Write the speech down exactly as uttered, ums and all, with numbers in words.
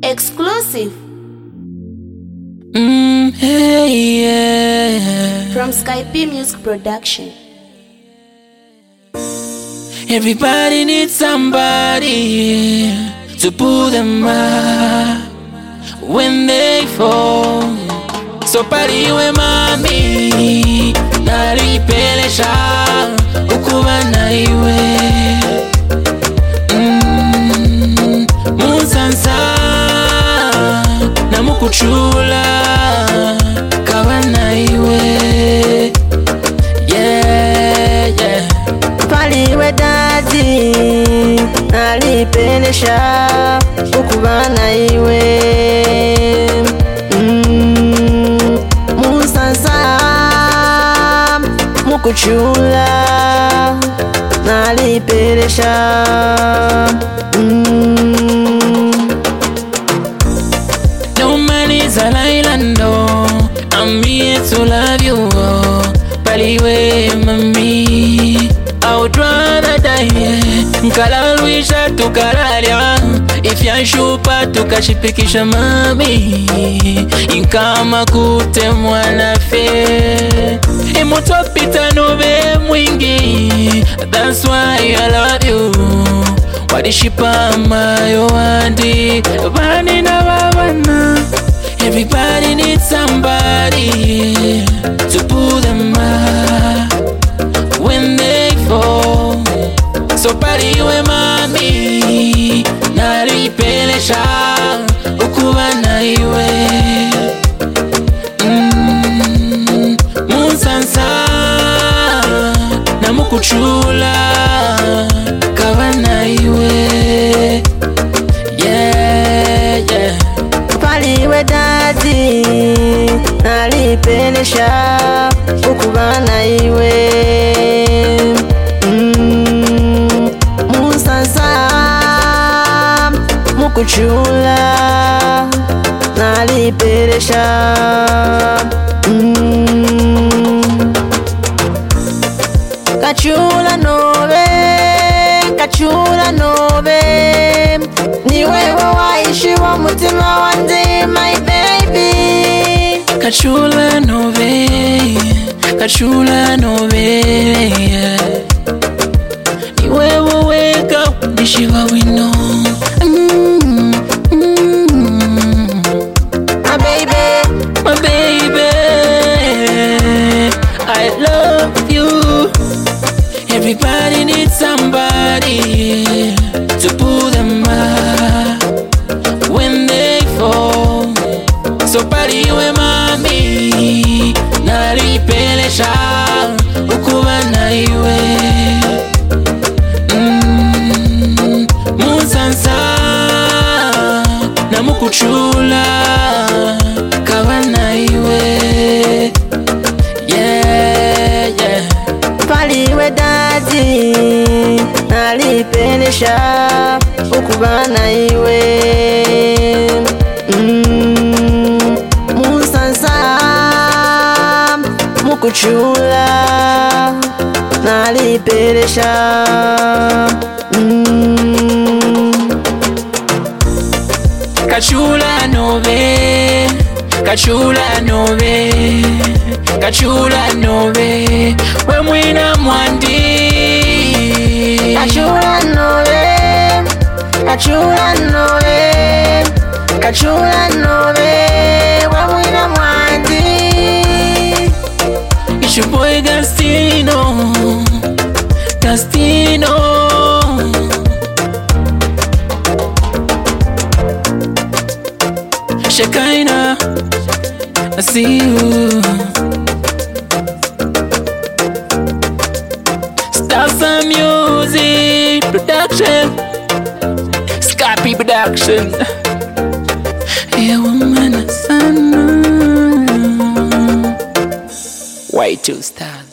Exclusive. Mm, hey, yeah. From Skype Music Production. Everybody needs somebody to pull them up when they fall. So paliwe mami nalipelesha ukuba na iwe mm, musansa na mukuchula kawa na iwe yeah, yeah. Paliwe dadi nalipelesha ukuba na iwe mm, musansa mukuchula nalipelesha mm. No man is an island, no. I'm here to love you, oh. Paliwe mami, I would rather die, yeah. Nkalalwisha tukalalya, ifyanshupa tukashipikisha mami. Inkama kute mwanafe, imutopita nube mwingi. That's why I love you. Wadishipa mayo wandi, bani na babana. Everybody needs somebody to pull them up when they fall. So paliwe mami nalipelesha ukuba na iwe mm, musansa na mukuchula kawa na iwe yeah, yeah. Paliwe dadi nalipelesha ukuba na iwe mm, musansa mukuchula nalipelesha mm. Kachula nobe, kachula nobe, ni wewe waishi wa mutima wanje my baby. Kachula nobe, kachula nobe, yeah. Ni wewe weka unishi wa wino mm, mm. My baby, My baby, I love you. Everybody needs somebody to pull them up when they fall. So paliwe mami nalipelesha ukuba na iwe mm, musansa na mukuchula kawa na iwe yeah, yeah. paliwe dadi nalipelesha ukuba na iwe mm, musansa mukuchula nalipelesha mm. Kachula nobe, kachula nobe, kachula nobe, we mwina mwandi. Kachula nobe, kachula nobe, kachula nobe, we mwina mwandi. It's your boy Gastino, Gastino. Shekaina, I see you. Stars Music Production, Skype Production. Yeah, woman, son. White two stars.